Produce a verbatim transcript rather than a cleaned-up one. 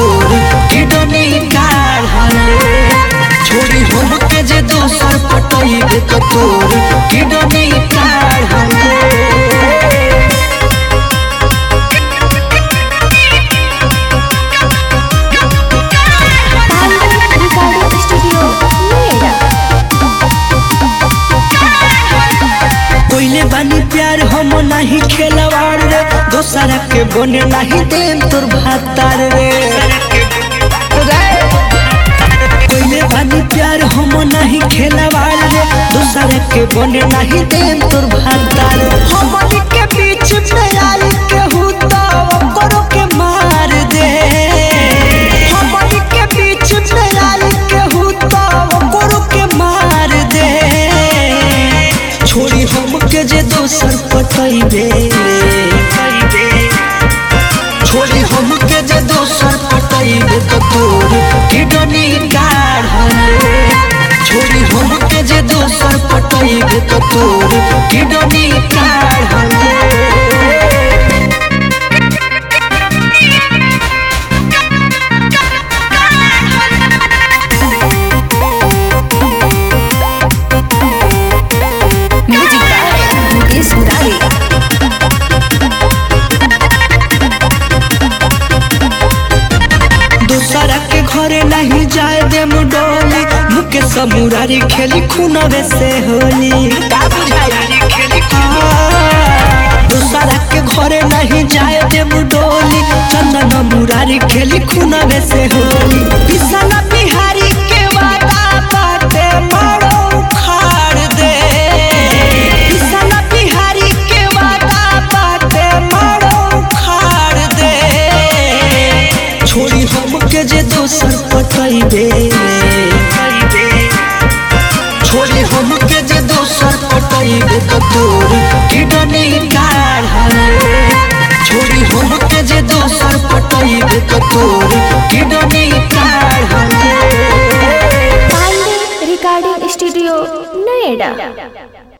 तोर किडनी काढ़ले छोड़ी हम के जे दोसर पटइबे त तोर किडनी काढ़ले बानी प्यार हम नहीं खेलवाड़ रे दोसरा के बने नहीं देम तोर भातार रे कोइले बानी प्यार हम नहीं खेलवाड़ रे दोसरा के बने नहीं देम तोर भातार हमनी के बीच में आई के हुता करो के मार दे हमनी के बीच में आई के हुता करो के मार दे छोड़ी हम के जे दोसर पटइबे छोड़ी हम के जे दोसर पटइबे त तोर किडनी काढ़ले छोड़ी हम के जे दोसर पटइबे त तोर किडनी काढ़ले दोसरा के घरे नहीं जाए दे मुडोली मुके समुरारी खेली खुनवे से होली का बुझाई खेली दोसरा के घरे नहीं जाए दे मुडोली चंदन मुरारी खेली खुनवे से होली बिसना बिहारी के वादा बाटे मारो उखाड़ दे बिसना बिहारी के वादा बाटे मारो उखाड़ दे छोड़ी हम के जे दोसर पटइबे छोड़ी हम के जे दोसर पटइबे त तोर किडनी काढ़ले छोड़ी हम के जे दोसर पटइबे त तोर किडनी काढ़ले पांडे रिकॉर्डिंग स्टूडियो नोएडा।